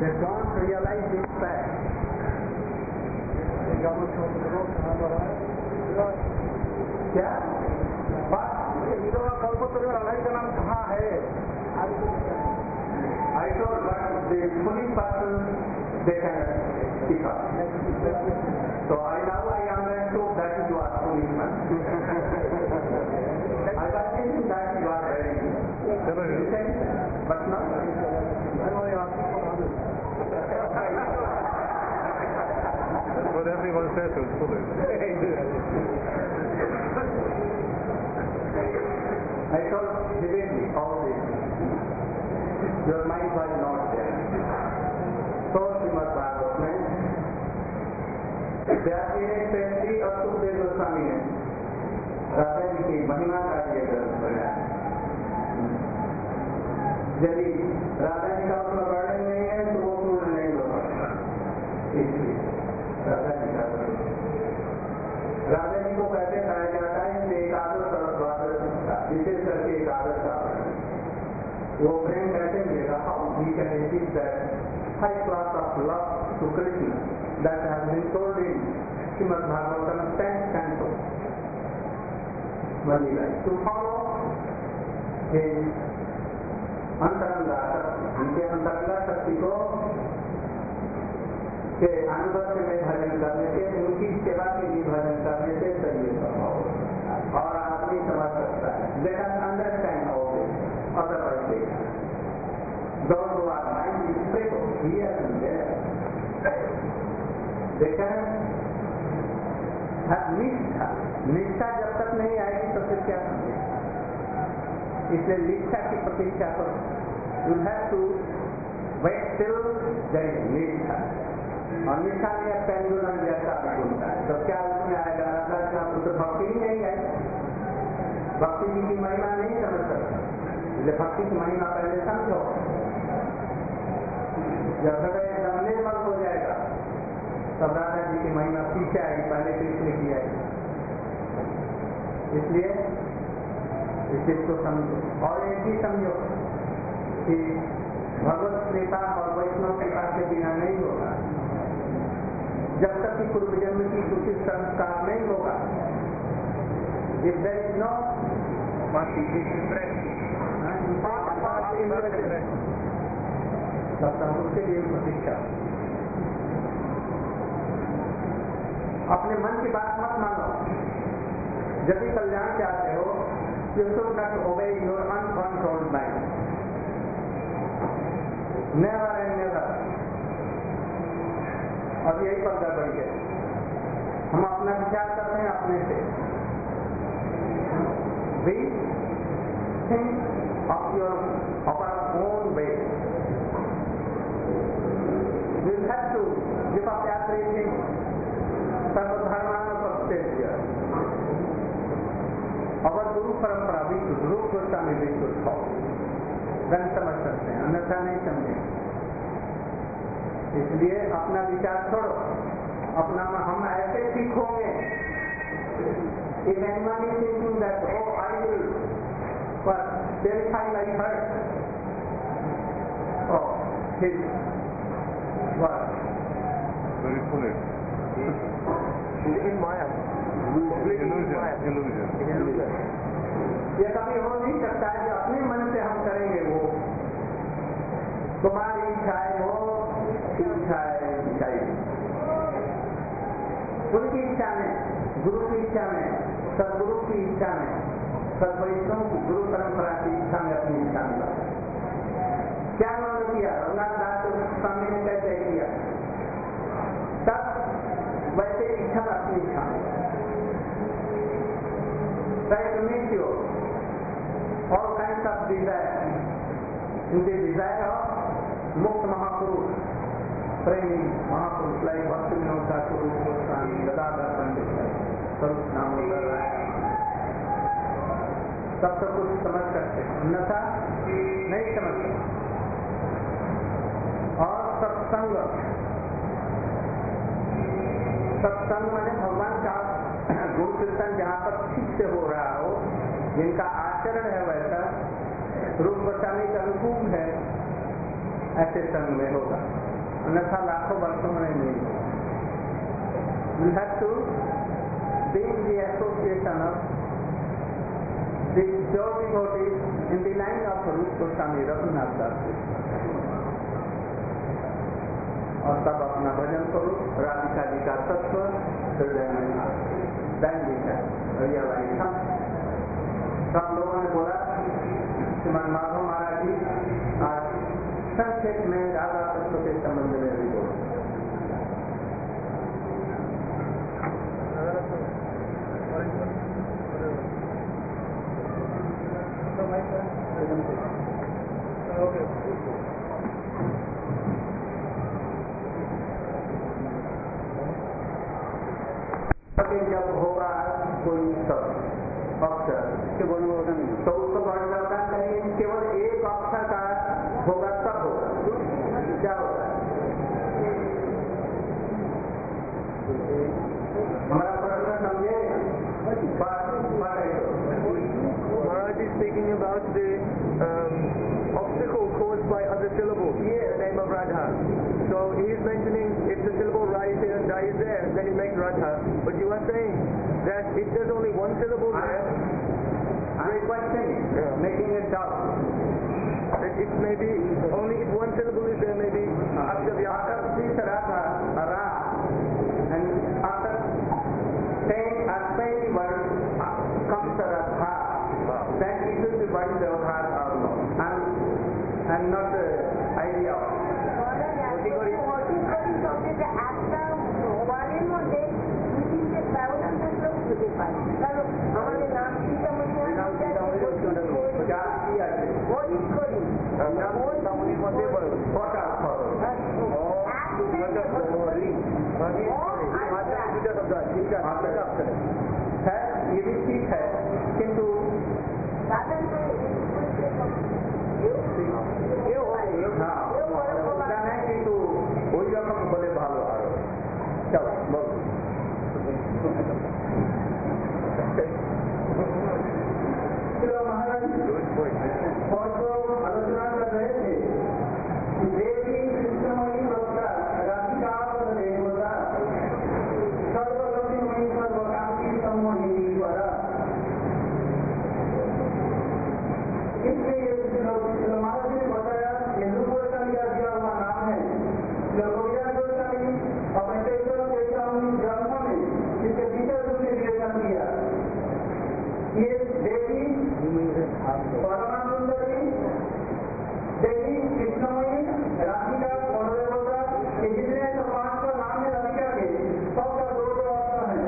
They don't realize this fact. क्या का नाम कहाँ है? I told, but the foolish person they can speak up. So I understood that you are foolish man. I was thinking that you are very innocent, but not. That's what everyone says who's foolish. I told vividly all this. Your mind was not there. So Srimad Bhagavatam में व्यास जी ने श्री सुखदेव गोस्वामी ने राधा जी की महिमा का ये ग्रंथ बनाया। यदि राधा जी का उसमें वर्णन नहीं है तो वो पूर्ण नहीं हो सकता। इसलिए राधा जी का राधा जी को कैसे कहा जाता है एकादश और द्वादश का विशेष करके एकादश का वो प्रेम कैसे मिलेगा? How we can achieve that high class of love to Krishna that has been told in Shrimad Bhagavatam 10th canto. To follow his अंतरंगा शक्ति, उनके अंतरंगा शक्ति को के अनुभव में भजन करने से, उनकी सेवा के लिए भजन करने से शरीर संभव और आदमी समझ सकता है। Let us understand all this. Otherwise, those who are mind is fickle here and there. They can have निष्ठा। निष्ठा जब तक नहीं आएगी तो फिर क्या समझे? इसलिए निष्ठा की प्रतीक्षा करो। You have to wait till there is निष्ठा। और निष्ठा में पेंडुलम जैसा घूमता है। तो क्या उसमें आएगा? राधा का पुत्र भक्ति ही नहीं आएगी। भक्ति जी की महिमा नहीं समझ सकते। इसलिए भक्ति की महिमा पहले समझो। जब हृदय एकदम निर्मल हो जाएगा तब राधा जी की महिमा पीछे आएगी, पहले कृष्ण की आएगी। इसलिए इस चीज को समझो। और एक ही समझो कि भगवत कृपा और वैष्णव कृपा के बिना नहीं होगा। जब तक कि पूर्व जन्म की उचित संस्कार नहीं होगा, if there is no तब तक उसके लिए प्रतीक्षा। अपने मन की बात मत मानो। जब भी कल्याण चाहते हो, you should not obey your uncontrolled mind. Never and never. अब यही पर गड़बड़ी है। हम अपना विचार करते हैं अपने से। We think of our own way. We have to give up everything. सर्वधर्मानुपत्यज्य। और गुरु परंपरा विशुद्ध रूप गोस्वामी विशुद्ध हो, गण समझ सकते हैं, अन्यथा नहीं समझे। इसलिए अपना विचार छोड़ो। अपना हम ऐसे ठीक होंगे। If anyone is thinking that, oh, I will purify my heart, oh, his what? Very foolish. In Maya. Illusion. ये कभी हो नहीं सकता है जो अपने मन से हम करेंगे वो। तुम्हारी इच्छाएं हो, इच्छाएं चाहिए। उनकी इच्छा में, गुरु की इच्छा में, सदगुरु की इच्छा में, सद्वैष्णव की गुरु परंपरा की इच्छा में अपनी इच्छा मिला। क्या उन्होंने किया? रघुनाथ दास स्वामी ने कैसे किया? तब वैसे इच्छा अपनी इच्छा में all kinds of desire. In the desire of Mukta Mahapurush, praying Mahapurush like Bhaktivinoda Thakur Goswami, Gadadhar Pandit, Sarup Damodar Rai, सब कुछ समझ सकते हैं, अन्यथा नहीं समझ सकते। और सत्संग माने भगवान का गुरु कीर्तन जहाँ पर ठीक से हो रहा हो, जिनका आचरण है वैसा रूप गोस्वामी का अनुकूल है, ऐसे संग में होगा। अन्यथा लाखों वर्षों में नहीं. You have to be in the association of the pure devotees in the line of Rupa Goswami Raghunath Das. और तब अपना भजन करो, राधिका जी का तत्व हृदय में दान दीजिए. सब लोगों ने बोला श्रीमान माधव महाराज जी आज संक्षेप में राधा तत्व के संबंध में भी बोलो. जब होगा कोई शब्द अक्षर तो उसको वर्णन करें. केवल एक अक्षर का होगा तब होगा. क्या होगा? हमारा प्रश्न समझे. Maharaj is speaking about the obstacle caused by other syllables in the name of Radha. So he is mentioning if the syllable Ra is there and Da is there, then it makes Radha. But you are saying that if there's only one syllable there, I'm questioning, making a doubt. That it may be only if one syllable is there, maybe after this Radha, Ra, and after 10 or 20 words comes Radha, then it will be one Vyavhar or no. I'm not the idea of ये भी ठीक है किंतु কিন্তু ওই রকম বলে ভালো আরো. চলো বল. महाराज आलोचना कर रहे थे देवी कृष्णमयी वक्ता राधिका देवता सर्वगति मयी सर्वकांति सम्मोहिनी वरा. इसलिए महाराज ने बताया हिंदू गोस्वामी का दिया हुआ नाम है. गोविंद गोस्वामी अपने चैतन्य गोस्वामी ग्रंथ में इसके भीतर उसने विवेचन किया. ये देवी परमा सुंदरी, देवी कृष्णमयी, राधिका देवता, ये जितने तो 5 नाम है राधिका के सबका 2 अर्थ है.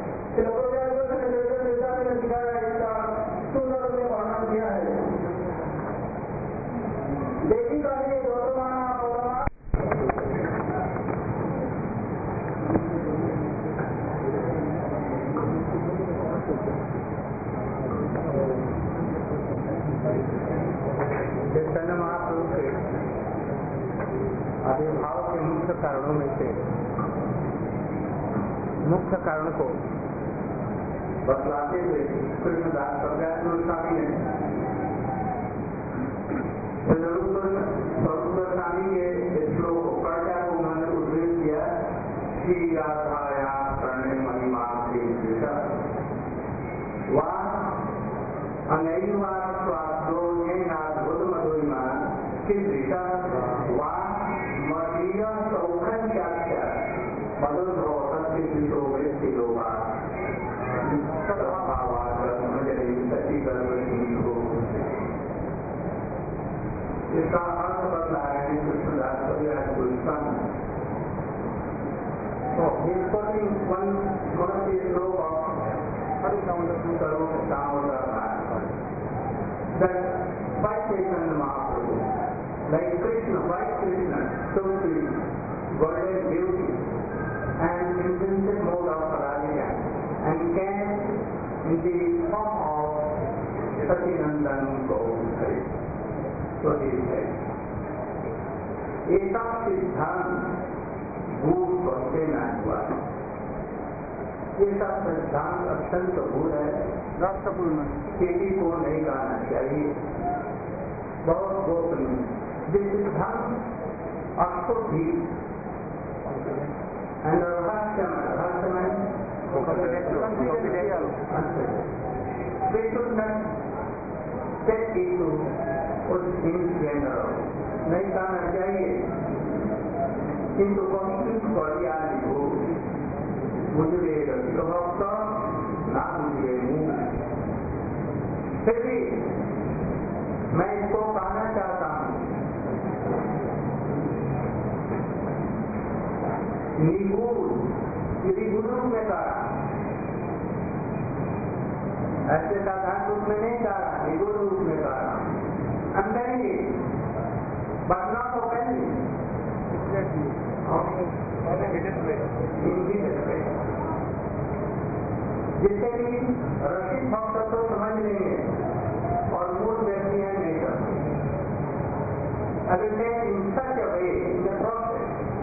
दिखाया इसका सुंदर में वर्णन किया है. देवी का ये गौतमाना चैतन्य महाप्रभु के आविर्भाव के मुख्य कारणों में से मुख्य कारण को बतलाते हुए कृष्णदास प्रज्ञान गोस्वामी ने स्वरूप गोस्वामी के श्लोक को पढ़कर उन्होंने उल्लेख किया श्री राधाया प्रणय महिमा श्री कृष्ण वह अनैवा स्वादो नाद्भुत मधुरिमा की दिशा वा मदीय सौखन्याख्या मधुर भवसत्य दिशो वृत्ति लोभा इसका अर्थ बदला है कृष्णदास प्रज्ञान Goswami. So he is quoting one of the sloka of that by Chaitanya Mahaprabhu, like Krishna, white Krishna, so sweet, golden beauty, and intrinsic mode of Radhika, and came in the form of Satinandan Gauri. So he said, Eta Siddhant भूत बसते न हुआ. ये सब सिद्धांत अत्यंत भूल है, राष्ट्रपूर्ण, किसी को नहीं गाना चाहिए, बहुत गोपनीय. This सिद्धांत Ashoti and Rahasyaman. They should not take into in general. नहीं कहना चाहिए किंतु कॉन्फ्लिक्ट बढ़िया लिखो मुझे भक्त ना मुझे मुंह। फिर भी मैं इसको कहना चाहता हूँ निगूढ़ यदि गुरु में कहा ऐसे साधारण रूप में नहीं कहा निगूढ़ रूप में कहा अंदर ही but not openly जिससे कि रसिक भक्त तो समझ लेंगे और मूल व्यक्ति है नहीं करते। अगर in such a way in the process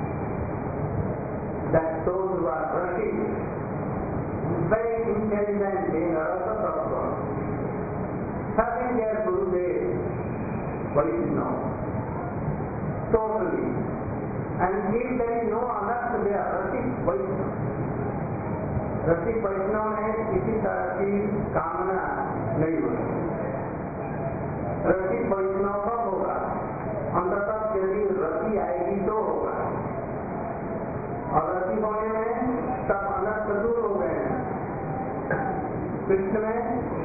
that those who are rasic very intelligent in also prosper having their Gurudev Vaishnava totally and if there is no honor to their rasic Vaishnava रसिक वैष्णव में किसी तरह की कामना नहीं होती। रसिक वैष्णव कब होगा अंततः यदि रति आएगी तो होगा और रति होने में सब अनर्थ दूर हो गए हैं। कृष्ण में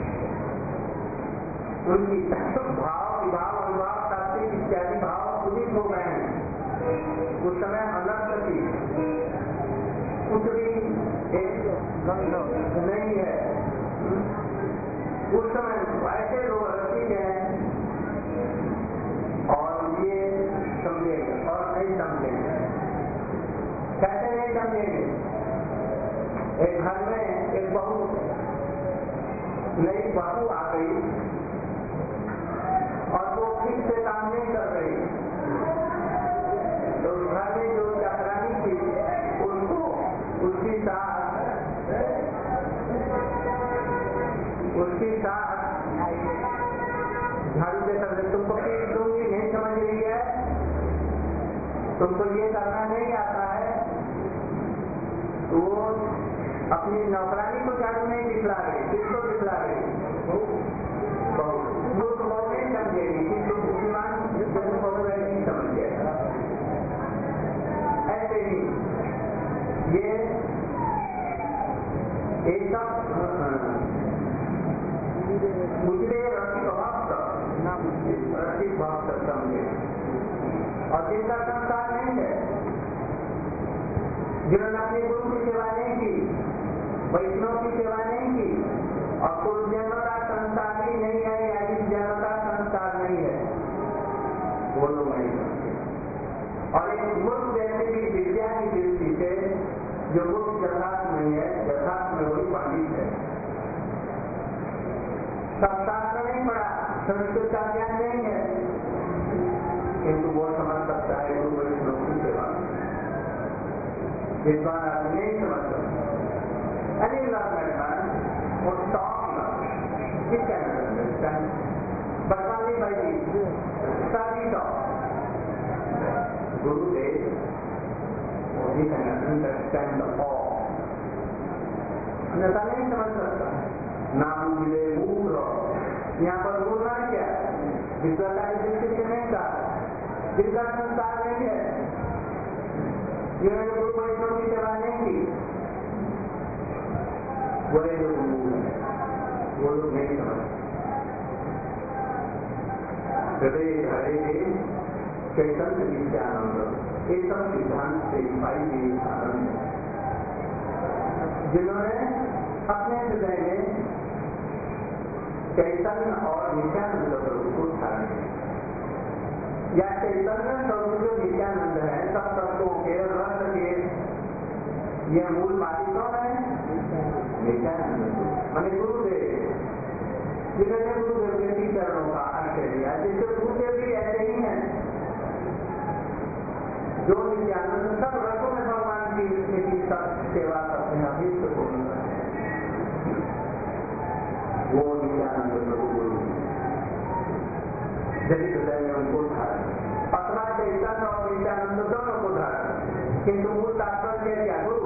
उनकी भाव विभाव अनुभाव तात्विक इत्यादि भाव उदित हो गए हैं। उस समय अनर्थ थी कुछ भी नहीं है। उस समय ऐसे लोग रसिक हैं और ये समझेंगे और नहीं समझेंगे। कैसे नहीं समझेंगे? एक घर में एक बहू नई बहू आ गई और वो ठीक से काम नहीं कर रही तो घर में जो चाकरानी थी उनको उसकी साथ झाड़ू देकर तुमको पीट दूंगी नहीं समझ रही है तुमको ये करना नहीं आता है तो वो अपनी नौकरानी को झाड़ू नहीं दिखला रही किसको दिखला रही वो तो नहीं समझेगी किंतु बुद्धिमान नहीं समझ जाएगा। ऐसे ही ये एक मुझे रसिक भक्त समझे और जिनका संस्कार नहीं है जिन्होंने अपने गुरु की सेवा नहीं की वैष्णव की सेवा नहीं की और पूर्व जन्म का संस्कार ही नहीं है या इस जन्म का संस्कार नहीं है वो लोग नहीं समझे। और एक मूर्ख व्यक्ति की विद्या की दृष्टि से जो मूर्ख यथार्थ नहीं है यथार्थ में वही पंडित है। सब शास्त्र नहीं पढ़ा संस्कृत का ज्ञान नहीं है किंतु वो समझ सकता है गुरु वैष्णव की सेवा। विद्वान आदमी नहीं समझ सकता। Any learned man or top learned, he can understand, but only by the study of Gurudev, he can understand the all. अन्यथा नहीं समझ सकता। नाम मिले मूल यहाँ पर बोलना क्या विश्वता की दृष्टि से नहीं कहा जिनका संस्कार नहीं है जिन्होंने गुरु वैष्णव की सेवा नहीं की वही लोग मूल है वो लोग नहीं समझते। हृदय हरे चैतन्य विद्यानंद एक सिद्धांत से भाई जी आनंद जिन्होंने अपने हृदय में चैतन्य और नित्यानंद स्वरूप को धारण किया या चैतन्य स्वरूप जो नित्यानंद है सब तत्वों के रस के यह मूल मालिक कौन है नित्यानंद माने गुरुदेव जिन्होंने गुरुदेव के चरणों का आश्रय लिया जिससे गुरुदेव भी ऐसे ही है जो नित्यानंद सब रसों में भगवान की सेवा करते हैं अभीष्ट पूर्ण वो नित्यानंद प्रभु गुरु जब हृदय में उनको धारण अथवा चैतन्य और नित्यानंद दोनों को धारण, किंतु मूल तात्पर्य क्या? गुरु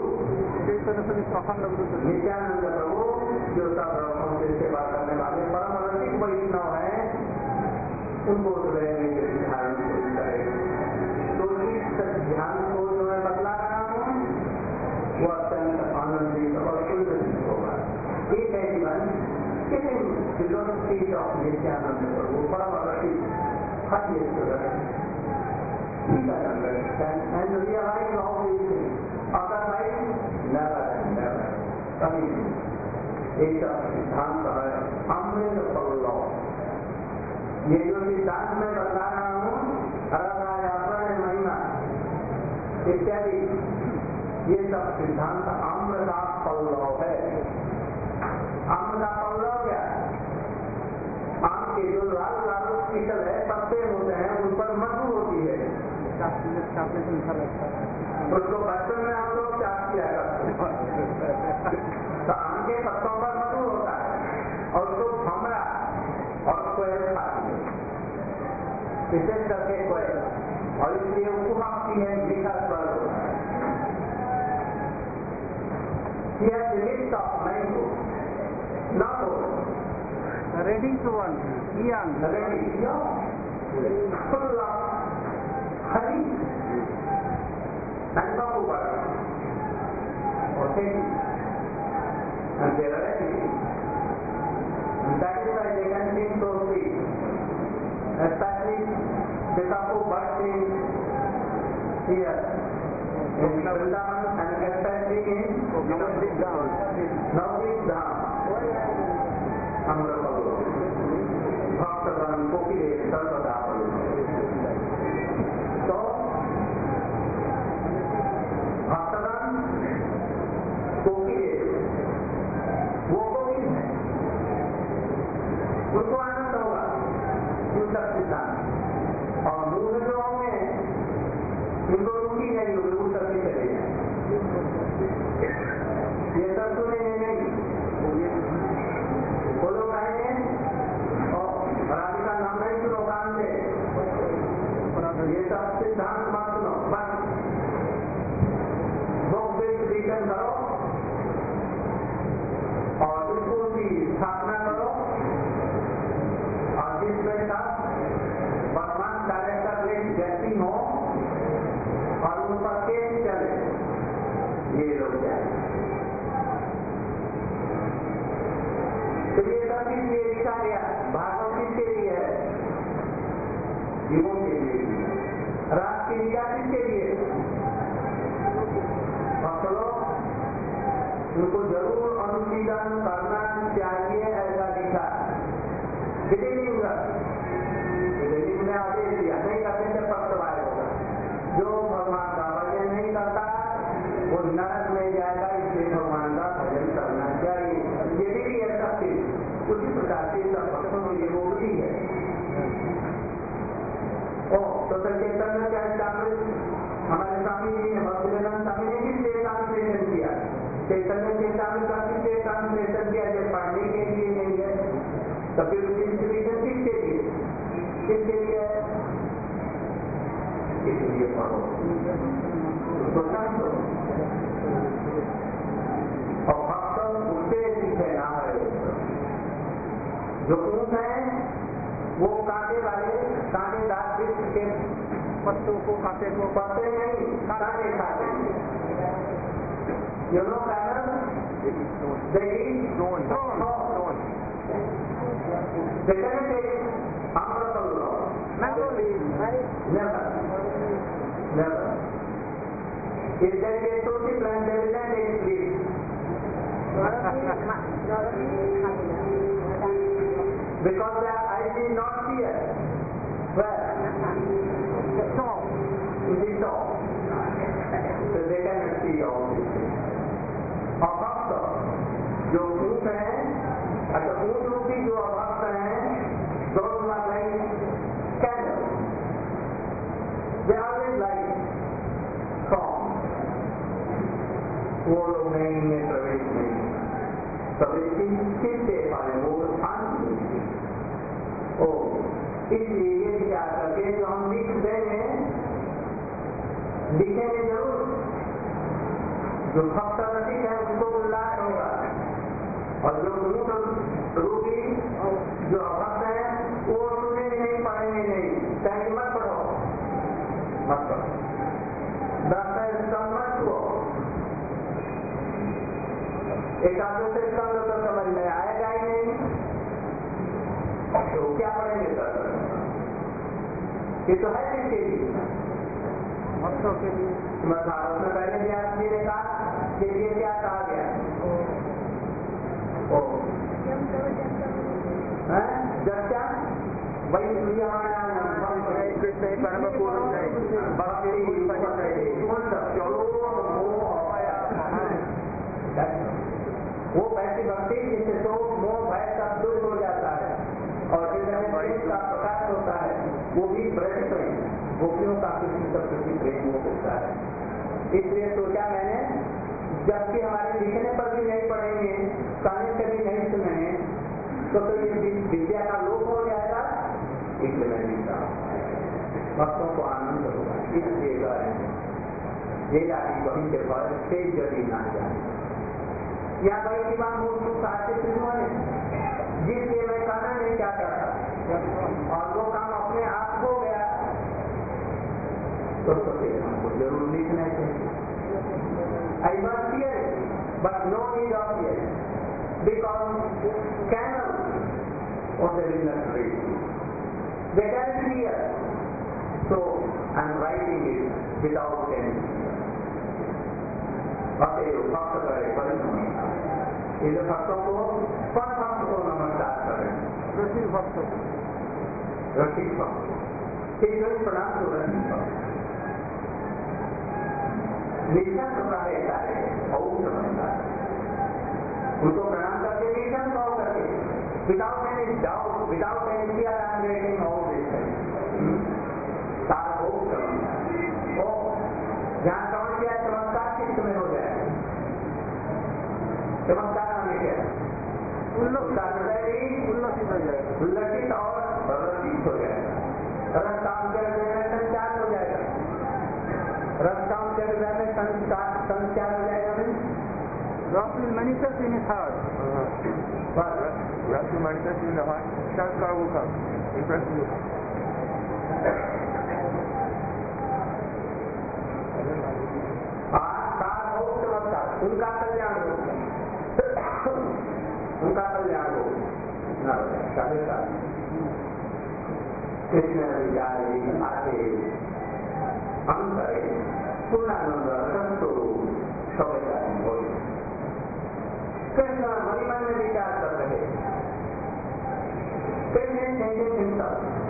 नित्यानंद प्रभु जो सब रसों से सेवा करने वाले परम रसिक वैष्णव है, उनको हृदय में ध्यान करे। तो इस ध्यान को जो मैं बतला रहा हूँ वो अत्यंत आनंदित और सुंदर होगा। एक है जीवन philosophy of Nityananda Prabhu, परम रसिक, hardly student. He can understand and realize all these things. Otherwise, never and never. कभी एक सिद्धांत है अमृत पल्लव। ये जो सिद्धांत मैं बता रहा हूँ, राधायापन महिमा इत्यादि, ये सब सिद्धांत अमृता पल्लव है। अमृता पल्लव क्या? आम के जो लाल लाल कीटल है, पत्ते होते हैं, उन पर मधु होती है। उसको बर्तन में हम लोग चाप किया करते हैं, तो आम के पत्तों पर मधु होता है और उसको भमरा और कोयल खाती है, विशेष करके कोयल, और इसलिए उपहाती है, मीठा स्वर होता है। Here the list of mango, not ready to one, young, ready, full of honey and bamboo butter. Okay, and they are ready. And that is why they can seem so sweet, especially the bamboo butter here in Vrindavan and especially in Navadvip Dham. Amrapallu, Bhaktavan, Kokile, Sarvadapallu. So, Bhaktavan, Kokile, वो कोकिल है, उनको आनंद होगा उन सब सिद्धांत, और मुंह में जो होंगे उनको रुचि नहीं होगी, वो सबसे चले जाए। ये सब सुनेंगे नहीं, वो लोग आएंगे और राधिका नाम नहीं सुनो कान से, ये सब सिद्धांत मत सुनो, बस बुक रीजन करो और स्कूल की स्थापना करो, और जिसमें सब वर्तमान डायरेक्टर लिस्ट व्यक्ति हो और उन पर केस चले, ये लोग जाए। तो ये सब किसलिए लिखा गया? भागवत किसके लिए है? जीवों के लिए। रात की निगाह किसके लिए? भक्तों, उनको जरूर अनुशीलन करना चाहिए, ऐसा लिखा। विधिलिंग में आदेश दिया, नहीं करने से पक्षवाय होगा। जो भगवान का भजन नहीं करता वो नरक में जाएगा, इसलिए भगवान का भजन करना चाहिए। ये भी है शक्ति, उसी प्रकार से सब भक्तों के लिए वो भी है। तो चैतन्य चरितामृत हमारे स्वामी जी ने, भक्तिवेदांत स्वामी ने किस लिए ट्रांसलेशन किया? चैतन्य चरितामृत का किस लिए ट्रांसलेशन किया? जब पढ़ने के लिए नहीं है तो फिर डिस्ट्रीब्यूशन किसके लिए? किसके लिए? इसलिए पढ़ो, उसको समझो, और भक्त उससे सीखे ना है। जो ऊँट है वो कांटे वाले कांटेदार वृक्ष के पत्तों को कांटे को पत्ते नहीं, कांटे खाते। You know camel? They eat stone. They cannot take amrapallu. Mango leaf. Never. If there is a tutti plant, they will not take leaf. Because their eyes is not here. Where? The top. In the top. So they cannot see all this. और भक्त जो ऊँट है, अच्छा ऊँट रूपी जो भक्त है, those who are like candles, they always like strong. वो लोग नहीं में प्रवेश नहीं, प्रवेश किससे पाए? वो शांति। ओ इसलिए ये विचार करके जो हम लिख देंगे दिखेंगे जरूर, जो भक्त रसिक है उसको उल्लास होगा, और जो मूड रूपी जो अभक्त है वो सुनेंगे नहीं, पढ़ेंगे नहीं, कहेंगे मत पढ़ो, मत पढ़ो, 10 मत हुआ, एक आधे से कम तो समझ में आएगा ही नहीं, तो क्या पढ़ेंगे सर? ये तो है किसके लिए? भक्तों के लिए। भागवत में पहले व्यास जी ने कहा कि ये क्या कहा गया? जब वही कृष्ण परम पूर्ण वो वैसी भक्ति जिससे तो मोह भय सब दूर हो जाता है और हृदय का प्रकाश होता है, वो भी ब्रज प्रेम, गोपियों का कृष्ण सब प्रति प्रेम होता है। इसलिए सोचा मैंने, जबकि हमारे लिखने पर भी नहीं पढ़ेंगे, कहने से भी नहीं सुनेंगे, तो ये विद्या का लोप हो जाएगा। इसलिए मैं लिखता हूँ, भक्तों को आनंद होगा, इसलिए ये जाति वहीं के पर से यदि ना जाए या भाई शिवा मूर्ति साहित्य ने जिससे मैं कहना नहीं चाहता था और वो काम अपने आप हो गया, तो फिर हमको जरूर लिखना चाहिए। I must hear it, but no need of hear it, because camels on the river tree, they can hear, so I am writing it without any fear. अतएव भक्त करे बड़ी नमस्कार, इन भक्तों को पर भक्त को नमस्कार करें, रसिक भक्त, रसिक भक्त, केवल प्रणाम तो रसिक भक्त, निष्ठा प्रकार ऐसा है और नमस्कार, उनको प्रणाम करके निष्ठा भाव करके, without any doubt, without any fear I am getting all this, सारा बहुत नमस्कार, और जहाँ समझ गया चमत्कार किस में हो जाए, चमत्कार हमें क्या उल्लसित हो जाएगा, उल्लसित और प्रदर्शित हो जाएगा, रस काम के हृदय में संचार हो जाएगा, रस काम के हृदय में संचार हो जाएगा। Rasa will manifest in his heart. Rasa will manifest in the heart. Sanskar will come. Impression will come. उनका कल्याण हो, उनका कल्याण हो, कृष्ण विचारे आते अंतरे पूर्णानंद रसो स्वयं हो। कृष्ण मन में विचार कर रहे, कृष्ण चिंता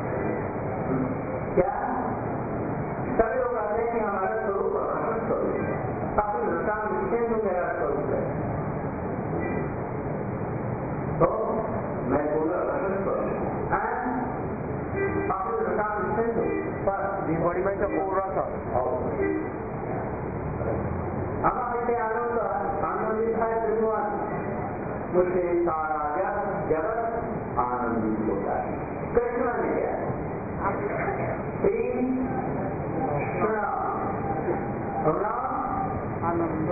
क्या सभी लोग कहते हैं कि हमारा स्वरूप अखंड स्वरूप अपनी रसा में मेरा स्वरूप है, तो मैं बोला अखंड स्वरूप अपनी रसा में पर बड़ी मैं तो बोल रहा था हमारे आनंद आनंदित है त्रिभुवन, मुझे सारा जगत आनंदित होता है। कृष्ण ने क्या आनंद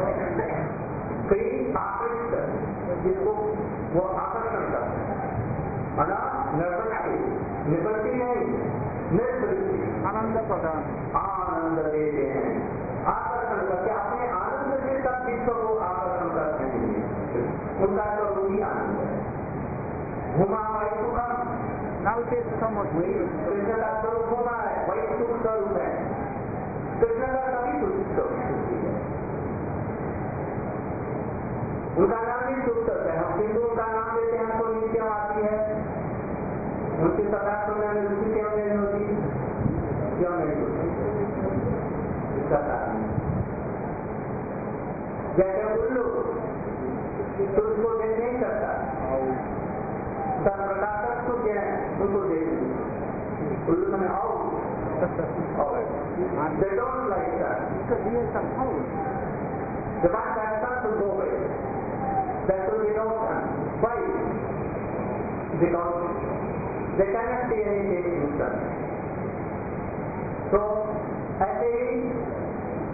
आकृष्ट, जिसको वो आकर्षण करता है, निवृत्ति नहीं निर्वृत्ति, आनंद प्रदान, आनंद देते हैं, आकर्षण करके अपने आनंद के साथ विश्व को आकर्षण करते हैं, उनका स्वरूप ही आनंद है। घुमा वही सुखम, नल के सुखम कृष्ण का स्वरूप घुमा है, वही सुख स्वरूप है, कृष्ण का सभी सुख है, उनका नाम ही सुख है। हम हिंदुओं का नाम देते हैं, हमको नित्यम आती है, उनकी सदा सुनने में रुचि क्यों नहीं होती, क्यों नहीं होती, इसका कारण जैसे उल्लू तो उसको देख नहीं सकता, सब प्रकाशक को क्या है उनको देख, उल्लू में आओ they don't like that, because he is some house, the one that starts to go away, that will be no fun. Why? Because they cannot see anything in sun. So, ऐसे ही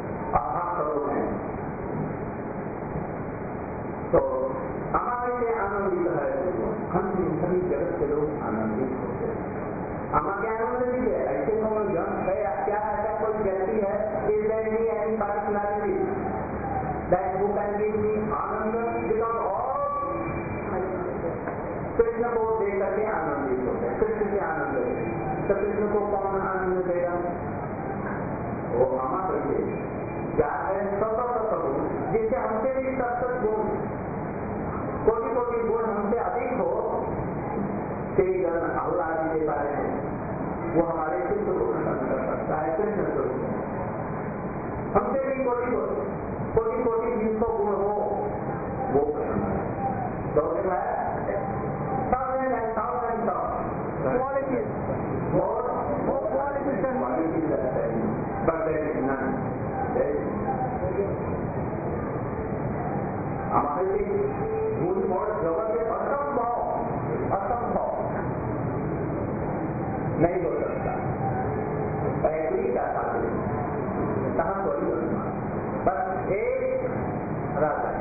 हमसे सभी जगत के लोग आनंदित होते हैं। हमारे क्या आनंद है? ऐसे हम क्या ऐसा कोई व्यक्ति है is there any particularity that who can give me आनंद बिकॉज ऑल कृष्ण को देख करके आनंदित होते हैं, कृष्ण से आनंद है। तो कृष्ण को कौन आनंद देगा? वो हमारे लिए क्या है? सब जिससे हमसे भी सब गुण कोटि कोटि गुण हमसे अधिक हो, तेरी गण आदि के बारे में वो हमारे चित्त को प्रसन्न कर सकता है। कृष्ण स्वरूप हमसे भी कोटि कोटि जिनको गुण हो वो प्रसन्न है। तो हमारे गुण और जगत के असंभव नहीं हो सकता। ऐसी का साधन कहाँ कोई बस एक राधा।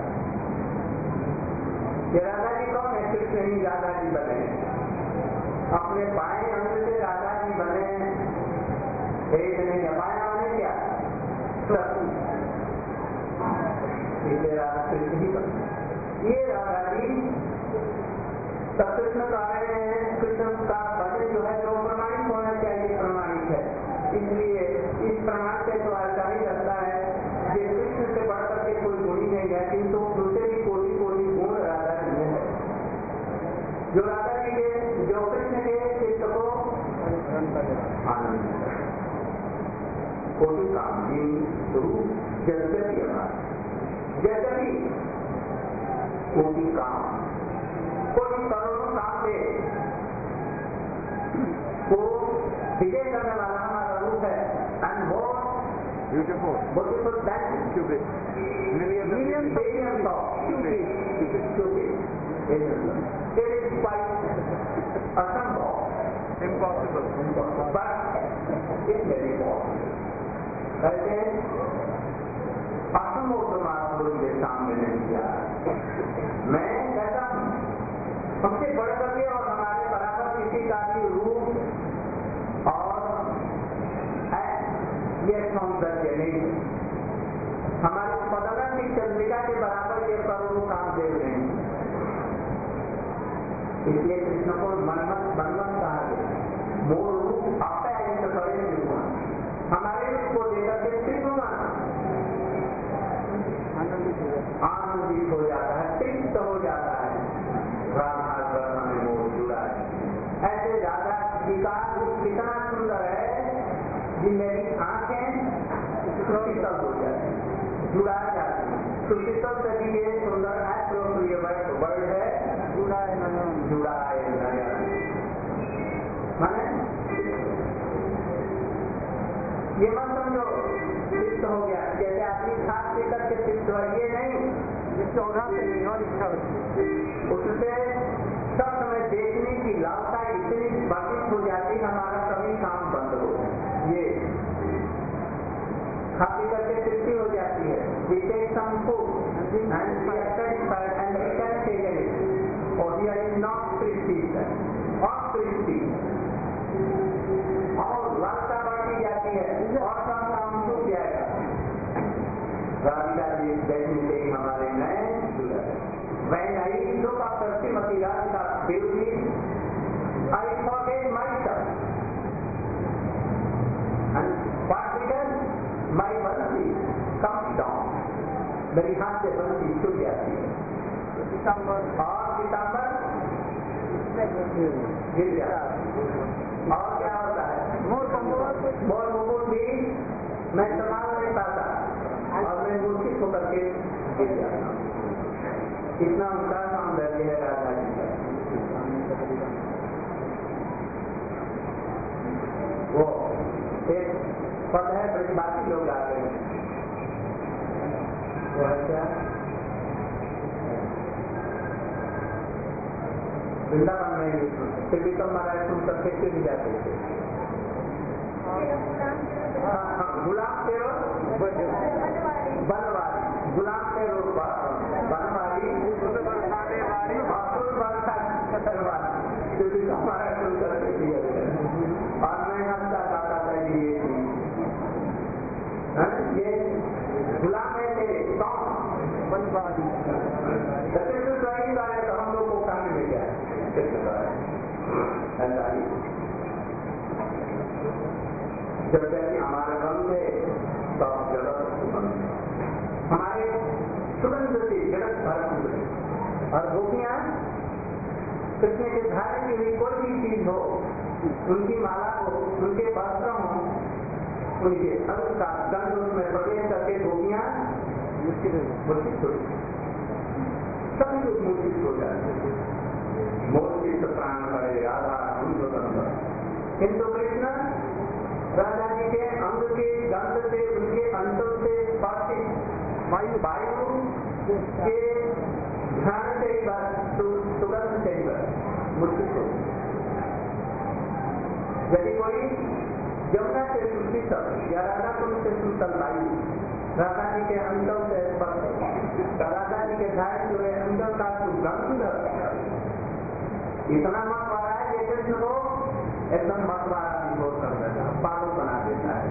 ये राधा जी कौन है? कृष्ण ही राधा जी बने, अपने बाएं अंग से राधा जी बने। एक नहीं है, बाएं अंग क्या? इसलिए राधा कृष्ण ही बने। ये राधा जी सब कृष्ण का रहे हैं। कृष्ण का भजन जो है जो प्रमाणित होना चाहिए प्रमाणित है। इसलिए इस प्रमाण से तो ऐसा ही लगता है कि कृष्ण से बढ़कर के कोई गुण ही नहीं है, किंतु दूसरे भी कोटि कोटि गुण राधा जी में है। जो राधा जी के जो कृष्ण के चित्त को आनंद कोटि काम स्वरूप जगती जगती कोटि काम कोटि करोड़ों काम दे को विजय करने वाला हमारा रूप है। एंड वो beautiful that millions of it is quite impossible but it's very possible। कहते हैं असंभव तो महापुरुष के सामने नहीं किया। मैं कहता हूँ हमसे बढ़ करके और हमारे बराबर किसी का भी रूप और ये सौंदर्य नहीं। हमारे पदन की चंद्रिका के बराबर ये करोड़ों काम दे रहे हैं। इसलिए कृष्ण को मनमत कहा गया। मूल रूप आपका ऐसे करे हमारे रूप को लेकर के कृष्ण आनंदित हो जाता है, तृप्त हो जाता है। राधा में मोह जुड़ा है। ऐसे राधा जी का रूप कितना सुंदर है कि मेरी आंखें सुशीतल हो जाती है, जुड़ा जाती है। सुशीतल सभी के सुंदर एप्रोप्रिएट वर्ड है जुड़ा है माने ये मत समझो तृप्त हो गया जैसे आदमी खास लेकर के तृप्त हो, ये नहीं। इससे उससे सब समय देखने की लालसा इतनी बाधित हो जाती हमारा सभी काम बंद हो। ये खा पी करके तृप्ति हो जाती है। We take some food and we are satisfied and we can take it or here is not Tripti or तृप्ति और लालसा बढ़ती जाती है और सब काम छूट जाएगा। राधिका जी देखने से हमारे नए when I look after Srimati Radhika's beauty, I forget myself. And what began? My bansi comes down. मेरी हाथ से बंसी छूट जाती है। सितंबर गिर जाता है। और क्या होता है? मोर मुकुट भी मैं संभाल नहीं पाता और मैं मूर्छित होकर के गिर जाता हूँ। इतना उनका सौंदर्य है राधा जी का। वो एक पद है ब्रजवासी लोग आ गए वो है क्या? वृंदावन में फिर भी कम महाराज तुम सब खेलते भी जाते थे। गुलाब तेरो बनवारी गुलाब तेरो बनवारी हमारा शुरू करके दिया गया। और मैं हंसता गाता था ये गुलाम है तेरे कौन बनवादी कृष्ण स्वयं का है, तो हम लोग को काम में क्या है कृष्ण का है। जब तक हमारे मन में सब जगत हमारे सुगंध से जगत भरपूर और गोपियां कृष्ण के धारण की हुई कोई भी चीज हो, उनकी माला हो, उनके वस्त्र हो, उनके अंग का गंध उसमें प्रवेश करके गोपियां मूर्छित हो सभी लोग मूर्छित हो जाते हैं। मूर्छित प्राण करे राधा किंतु कृष्ण राधा जी के अंग के गंध से, उनके अंतर से स्पर्शित वायु के ध्यान से ही बात सुगंध से ही बात मूर्छित हो। यदि कोई यमुना से सुशीतल या राधा कुंड से शीतल वायु राधा जी के अंदर से स्पर्श, राधा जी के धारण हुए अंदर का सुगंध इतना मत वाला है कि कृष्ण को एकदम मत वाला विरोध कर देता है, पागल बना देता है।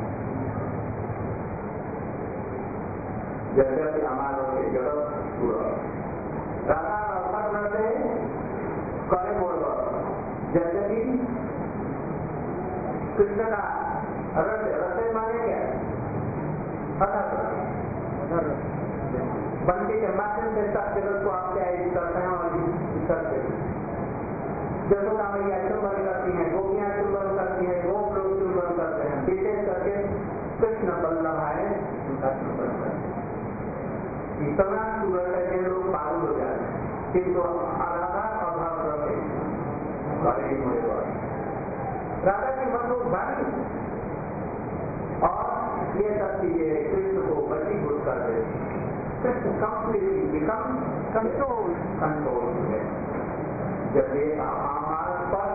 जैसे हमारे के जगत पूरा राधा पत्र से करे बोल जैसे कि कृष्ण का रथ माने क्या बंदी के माध्यम से सब जगत को आप क्या करते हैं और करते हैं। जसोदा मैया चुंबन करती हैं, गोपियां चुंबन करती हैं, गोप लोग चुंबन करते हैं, विशेष करके कृष्ण बल्लभ है उनका चुंबन करते हैं। इतना सुंदर है लोग पागल हो जाते हैं, किंतु राधा अभाव करते राधा की मधुर वाणी और ये सब चीजें कृष्ण को वशीभूत कर देती। कृष्ण कंप्लीटली बिकम कंट्रोल है। जब ये हमारा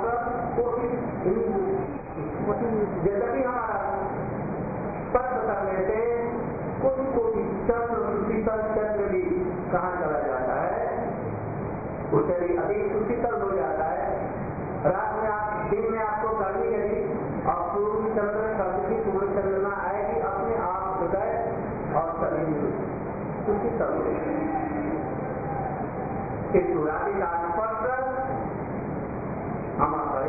यद्यपि हमारा स्पर्श करने से कोटि चंद्र शीतल चंद्र भी कहाँ चला जाता है, उससे भी अधिक सुशीतल हो जाता है। रात में आप दिन में आपको गर्मी लगी और पूर्व चंद्र सर्दी पूर्व चंद्रमा आएगी, अपने आप हृदय और शरीर सुशीतल हो जाएगी। इस राधि का स्पर्श हमारा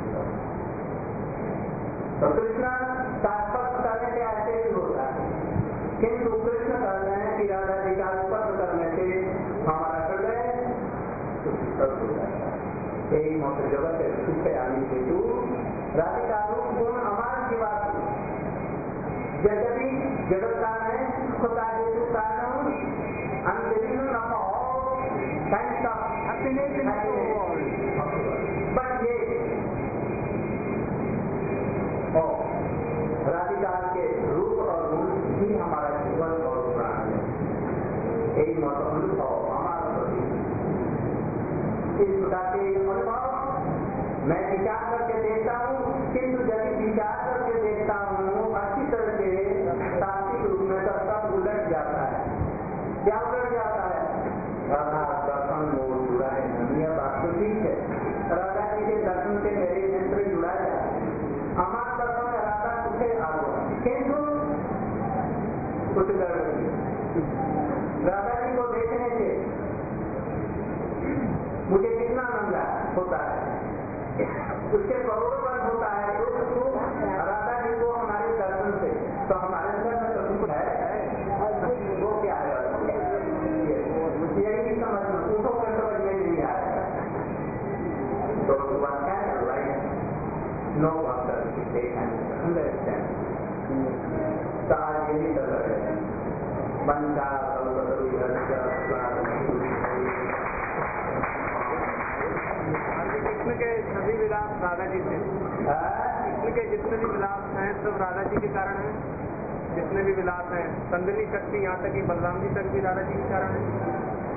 तो कृष्ण का स्पर्श करने से ऐसे ही होता है, किंतु कृष्ण कर रहे हैं कि राधा जी का स्पर्श करने से हमारा हृदय सुशीतल हो जाता है। यही मौत जगत है सुख आने हेतु राधिका रूप गुण हमारे जीवा यद्यपि जगत का है सुख का हेतु कारण unliving of all kinds of happiness in the world, but ये राधिका के रूप और गुण ही हमारा जीवन और प्राण है। यही मौत अनुभव हमारा इस प्रकार के अनुभव मैं विचार करके देखता हूँ, किंतु यदि विचार करके देखता हूँ अच्छी तरह से तार्किक रूप में तो सब उलट जाता है। क्या उलट जाता है? राधा दर्शन मोड़ जुड़ा है, यह बात तो ठीक है, राधा जी के दर्शन से मेरे नेत्र जुड़ा जाए, हमारा दर्शन में राधा सुखे आगो, किंतु कुछ गड़बड़ी राधा जी को देखने से मुझे कितना आनंद होता है, उसके करोड़ों पर होता है। तो राधा जी को हमारे दर्शन से तो हमारे अंदर में तो कुछ है, वो क्या है यही समझना, उनको समझ में नहीं आया। तो नो अंडरस्टैंड यही तरह है बंदा कृष्ण के सभी विलास राधा जी से, कृष्ण के जितने भी विलास हैं सब राधा जी के कारण हैं। जितने भी विलास हैं संदिनी शक्ति यहाँ तक कि बलराम जी तक भी राधा जी के कारण है।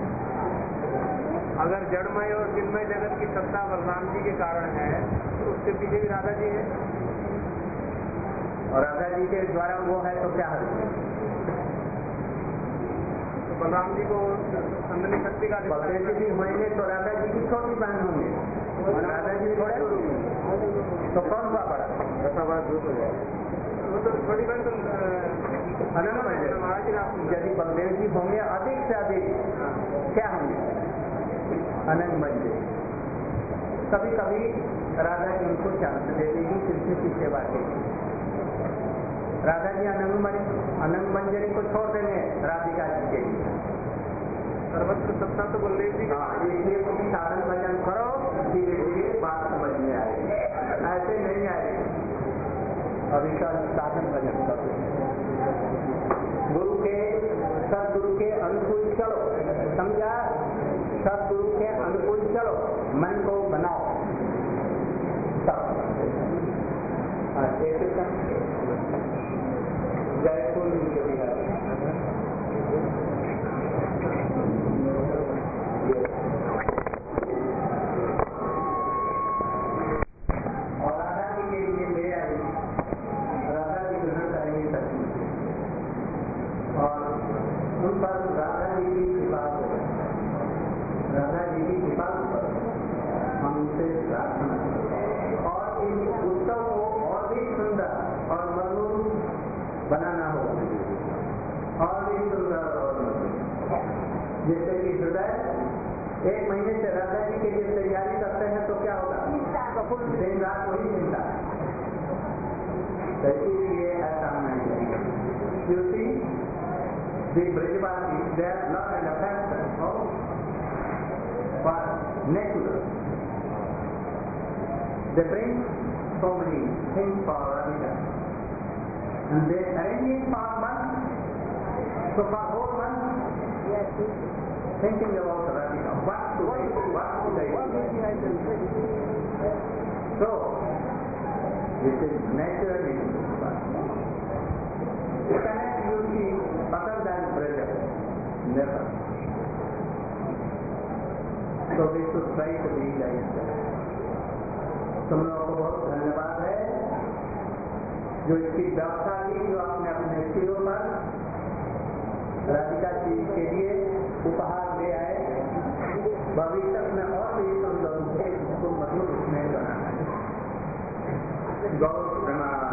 अगर जड़मय और चिन्मय जगत की सत्ता बलराम जी के कारण है तो उसके पीछे भी राधा जी है, और राधा जी के द्वारा वो है तो क्या है? तो बलराम जी को संदिनी शक्ति का भी होंगे तो राधा जी की छोटी बहन होंगे राधा जी थोड़े, तो कौन सा बड़ा? वो तो थोड़ी बात अनंत मंजरी। यदि बलदेव जी होंगे अधिक से अधिक क्या होंगे? अनंत मंजरी। कभी कभी राधा जी उनको चांस दे देगी, कृष्ण की सेवा के लिए। राधा जी अनंत मंजरी को छोड़ देंगे राधिका जी के लिए। सर्वत्र सत्ता तो बलदेव जी। हाँ, इसलिए तुम साधन भजन करो, धीरे धीरे बात समझ में आएगी, ऐसे नहीं आएगी। अभी का साधन भजन करो, गुरु के सदगुरु के अनुकूल चलो, समझा? सदगुरु के अनुकूल चलो, मन को बनाओ सब। जयपुर और राधा जी के लिए ले आई, राधा जी ग्रहण करेंगे सभी, और उन पर राधा जी की कृपा हो, राधा जी की कृपा पर हम उनसे प्रार्थना करें और इस उत्सव को और भी सुंदर और मधुर बनाना होगा, और भी सुंदर और मधुर। जैसे कि हृदय 1 महीने से राधा जी के लिए तैयारी करते हैं तो क्या होगा? दिन रात वही चिंता है। तो इसीलिए ऐसा नहीं है, क्योंकि the Brajavasi, their love and affection was natural. They bring so many things for Radhika, and they arrange it for months. So for whole month, thinking about Radhika, what to do. So this is natural in cannot you see other than Braja? Never. So we should try to be like that. तुम लोगों को बहुत धन्यवाद है जो इसकी व्यवस्था की, जो आपने अपने सिरों पर राधिका जी के लिए उपहार ले आए। भविष्य में और भी सुंदर रूप से इसको मधुर रूप में बनाना है। गौ